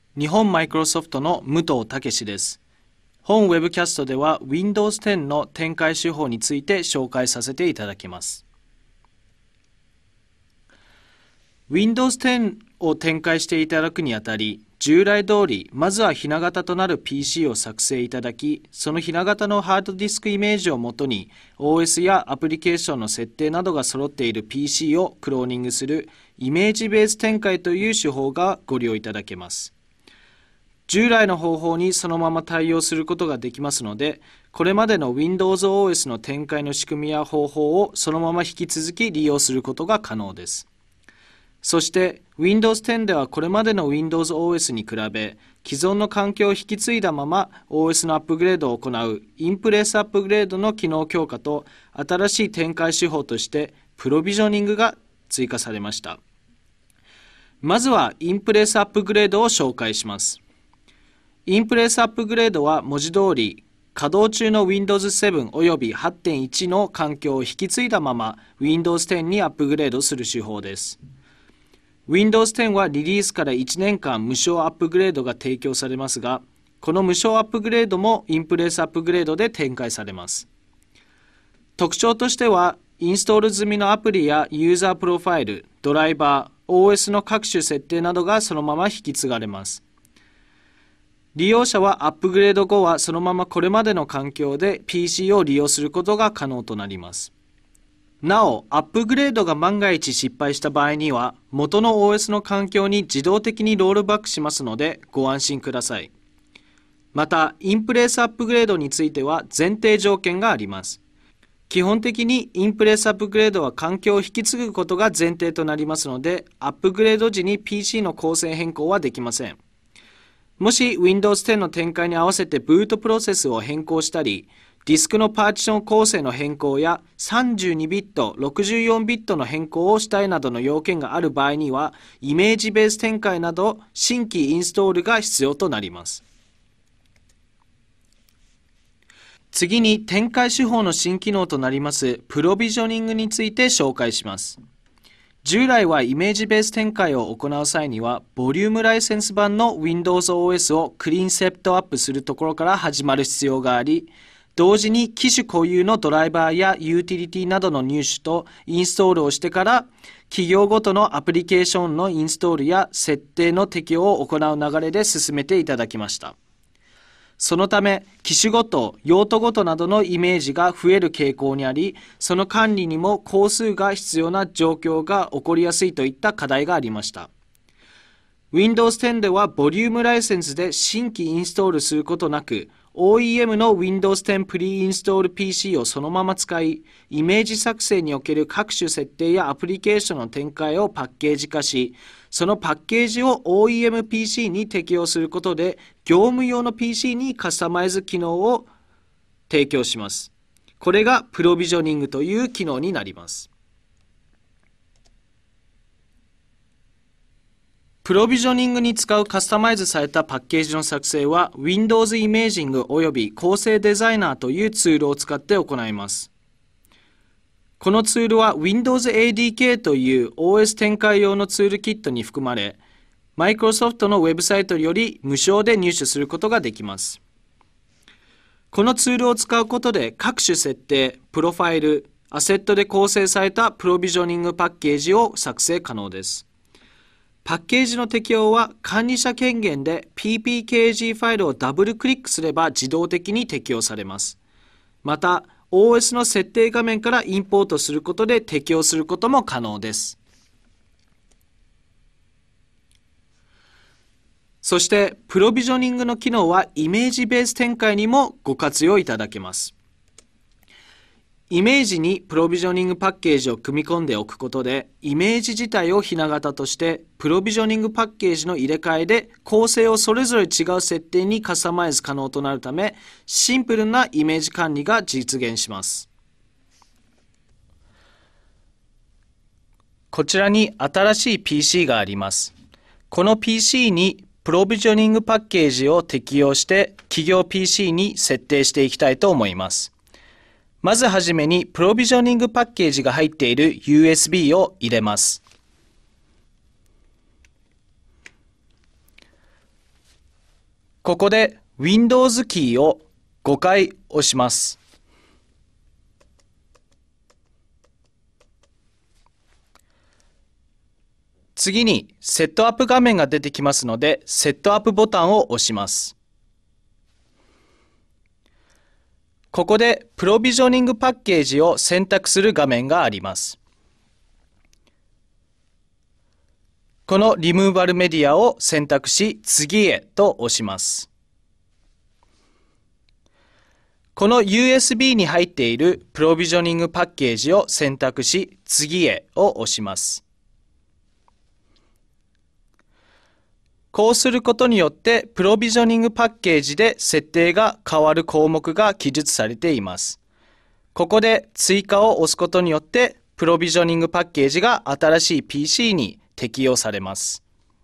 日本マイクロソフトの武藤武です。本ウェブキャストでは Windows 10の展開手法について紹介させていただきます。Windows 10を展開していただくにあたり、従来通りまずはひな型となる PC を作成いただき、そのひな型のハードディスクイメージをもとに OS やアプリケーションの設定などが揃っている PC をクローニングするイメージベース展開という手法がご利用いただけます。従来の方法にそのまま対応することができますので、これまでの Windows OS の展開の仕組みや方法をそのまま引き続き利用することが可能です。そして Windows 10ではこれまでの Windows OS に比べ、既存の環境を引き継いだまま OS のアップグレードを行うインプレスアップグレードの機能強化と、新しい展開手法としてプロビジョニングが追加されました。まずはインプレスアップグレードを紹介します。インプレスアップグレードは文字通り稼働中の Windows 7および 8.1 の環境を引き継いだまま Windows 10にアップグレードする手法です。Windows 10はリリースから1年間無償アップグレードが提供されますが、この無償アップグレードもインプレスアップグレードで展開されます。特徴としては、インストール済みのアプリやユーザープロファイル、ドライバー、OS の各種設定などがそのまま引き継がれます。利用者はアップグレード後はそのままこれまでの環境で PC を利用することが可能となります。なお、アップグレードが万が一失敗した場合には、元の OS の環境に自動的にロールバックしますのでご安心ください。また、インプレスアップグレードについては前提条件があります。基本的にインプレスアップグレードは環境を引き継ぐことが前提となりますので、アップグレード時に PC の構成変更はできません。もし Windows 10の展開に合わせてブートプロセスを変更したり、ディスクのパーティション構成の変更や32ビット、64ビットの変更をしたいなどの要件がある場合には、イメージベース展開など新規インストールが必要となります。次に展開手法の新機能となりますプロビジョニングについて紹介します。従来はイメージベース展開を行う際には、ボリュームライセンス版の Windows OS をクリーンセットアップするところから始まる必要があり、同時に機種固有のドライバーやユーティリティなどの入手とインストールをしてから、企業ごとのアプリケーションのインストールや設定の適用を行う流れで進めていただきました。そのため、機種ごと、用途ごとなどのイメージが増える傾向にあり、その管理にも工数が必要な状況が起こりやすいといった課題がありました。Windows 10ではボリュームライセンスで新規インストールすることなく、OEM の Windows 10プリインストール PC をそのまま使い、イメージ作成における各種設定やアプリケーションの展開をパッケージ化し、そのパッケージを OEM PC に適用することで、業務用の PC にカスタマイズ機能を提供します。これがプロビジョニングという機能になります。プロビジョニングに使うカスタマイズされたパッケージの作成は Windows イメージングおよび構成デザイナーというツールを使って行います。このツールは Windows ADK という OS 展開用のツールキットに含まれ、マイクロソフトのウェブサイトより無償で入手することができます。このツールを使うことで各種設定、プロファイル、アセットで構成されたプロビジョニングパッケージを作成可能です。パッケージの適用は管理者権限で PPKG ファイルをダブルクリックすれば自動的に適用されます。また、OS の設定画面からインポートすることで適用することも可能です。そして、プロビジョニングの機能はイメージベース展開にもご活用いただけます。イメージにプロビジョニングパッケージを組み込んでおくことで、イメージ自体をひな型として、プロビジョニングパッケージの入れ替えで構成をそれぞれ違う設定にカスタマイズ可能となるため、シンプルなイメージ管理が実現します。こちらに新しい PC があります。この PC にプロビジョニングパッケージを適用して企業 PC に設定していきたいと思います。まずはじめにプロビジョニングパッケージが入っている USB を入れます。 ここで Windows キーを5回押します。次にセットアップ画面が出てきますので、セットアップボタンを押します。ここでプロビジョニングパッケージを選択する画面があります。このリムーバルメディアを選択し、次へと押します。この USB に入っているプロビジョニングパッケージを選択し、次へを押します。こうすることによって、プロビジョニングパッケージで設定が変わる項目が記述されています。ここで追加を押すことによって、プロビジョニングパッケージが新しい PC に適用されます。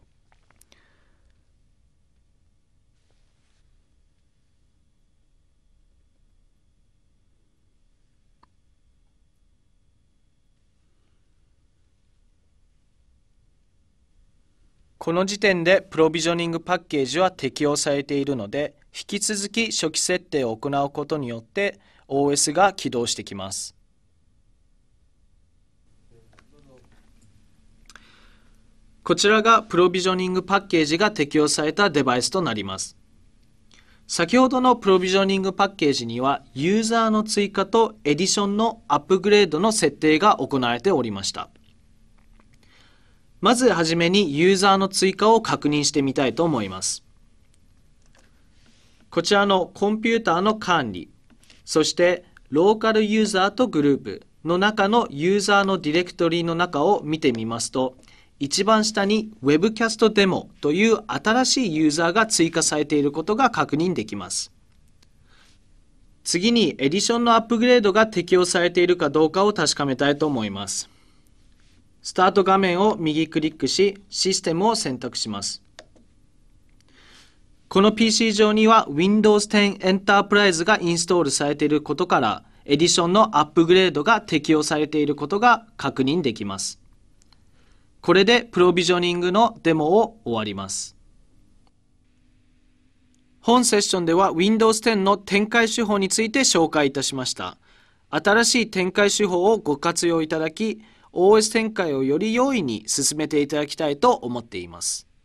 この時点でプロビジョニングパッケージは適用されているので、引き続き初期設定を行うことによって OS が起動してきます。こちらがプロビジョニングパッケージが適用されたデバイスとなります。先ほどのプロビジョニングパッケージにはユーザーの追加とエディションのアップグレードの設定が行われておりました。まずはじめにユーザーの追加を確認してみたいと思います。こちらのコンピューターの管理、そしてローカルユーザーとグループの中のユーザーのディレクトリの中を見てみますと、一番下に Webcast デモという新しいユーザーが追加されていることが確認できます。次にエディションのアップグレードが適用されているかどうかを確かめたいと思います。スタート画面を右クリックし、システムを選択します。この PC 上には Windows 10 Enterprise がインストールされていることから、エディションのアップグレードが適用されていることが確認できます。これでプロビジョニングのデモを終わります。本セッションでは Windows 10の展開手法について紹介いたしました。新しい展開手法をご活用いただき、OS 展開をより容易に進めていただきたいと思っています。